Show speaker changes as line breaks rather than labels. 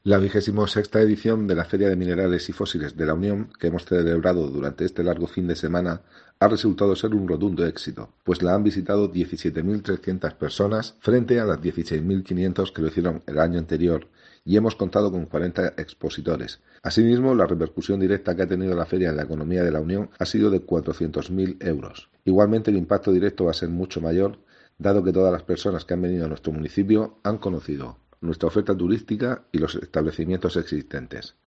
La 26ª edición de la Feria de Minerales y Fósiles de la Unión, que hemos celebrado durante este largo fin de semana, ha resultado ser un rotundo éxito, pues la han visitado 17.300 personas frente a las 16.500 que lo hicieron el año anterior, y hemos contado con 40 expositores. Asimismo, la repercusión directa que ha tenido la feria en la economía de la Unión ha sido de 400.000 euros. Igualmente, el impacto directo va a ser mucho mayor, dado que todas las personas que han venido a nuestro municipio han conocido nuestra oferta turística y los establecimientos existentes.